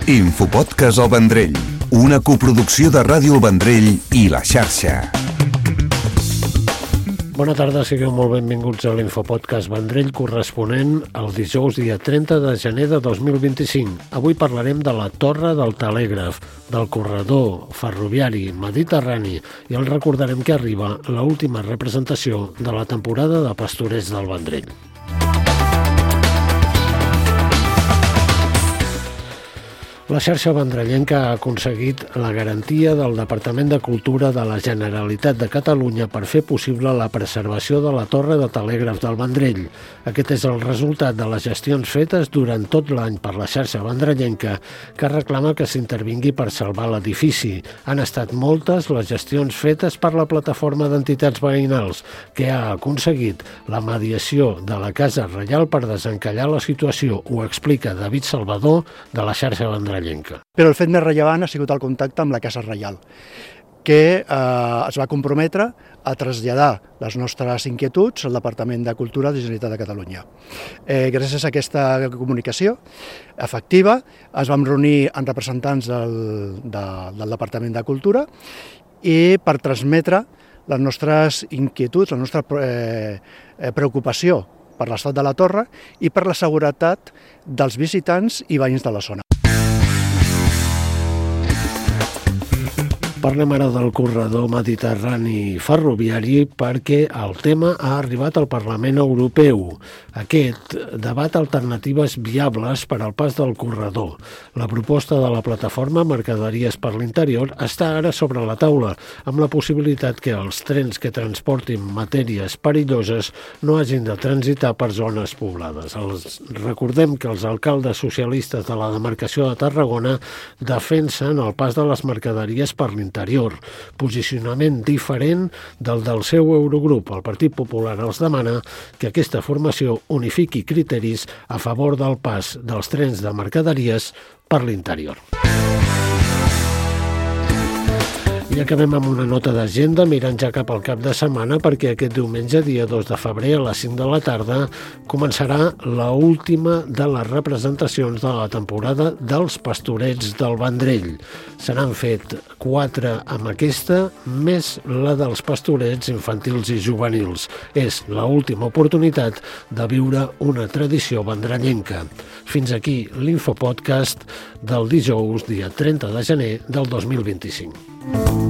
Infopodcast El Vendrell, una coproducció de Ràdio El Vendrell i La Xarxa. Bona tarda, sigueu molt benvinguts a l'Infopodcast Vendrell corresponent al dijous dia 30 de gener de 2025. Avui parlarem de la Torre del Telègraf, del corredor ferroviari mediterrani i el recordarem que arriba l'última representació de la temporada de Pastorets del Vendrell. La xarxa vendrellenca ha aconseguit la garantia del Departament de Cultura de la Generalitat de Catalunya per fer possible la preservació de la Torre de Telègraf del Vendrell. Aquest és el resultat de les gestions fetes durant tot l'any per la xarxa vendrellenca, que reclama que s'intervingui per salvar l'edifici. Han estat moltes les gestions fetes per la plataforma d'entitats veïnals, que ha aconseguit la mediació de la Casa Reial per desencallar la situació. Ho explica David Salvador, de la xarxa vendrellenca. Però el fet més rellevant ha sigut el contacte amb la Casa Reial, que es va comprometre a traslladar les nostres inquietuds al Departament de Cultura de la Generalitat de Catalunya. Gràcies a aquesta comunicació efectiva es vam reunir amb representants del Departament de Cultura i per transmetre les nostres inquietuds, la nostra preocupació per l'estat de la torre i per la seguretat dels visitants i veïns de la zona. Parlem ara del corredor mediterrani ferroviari perquè el tema ha arribat al Parlament Europeu. Aquest debat alternatives viables per al pas del corredor. La proposta de la plataforma Mercaderies per l'Interior està ara sobre la taula, amb la possibilitat que els trens que transportin matèries perilloses no hagin de transitar per zones poblades. Recordem que els alcaldes socialistes de la demarcació de Tarragona defensen el pas de les mercaderies per l'Interior. Posicionament diferent del seu Eurogrup. El Partit Popular els demana que aquesta formació unifiqui criteris a favor del pas dels trens de mercaderies per l'interior. I acabem amb una nota d'agenda mirant ja cap al cap de setmana perquè aquest diumenge, dia 2 de febrer, a les 5 de la tarda, començarà l'última de les representacions de la temporada dels Pastorets del Vendrell. Se n'han fet 4 amb aquesta, més la dels Pastorets infantils i juvenils. És l'última oportunitat de viure una tradició vendrellenca. Fins aquí l'Infopodcast del dijous, dia 30 de gener del 2025.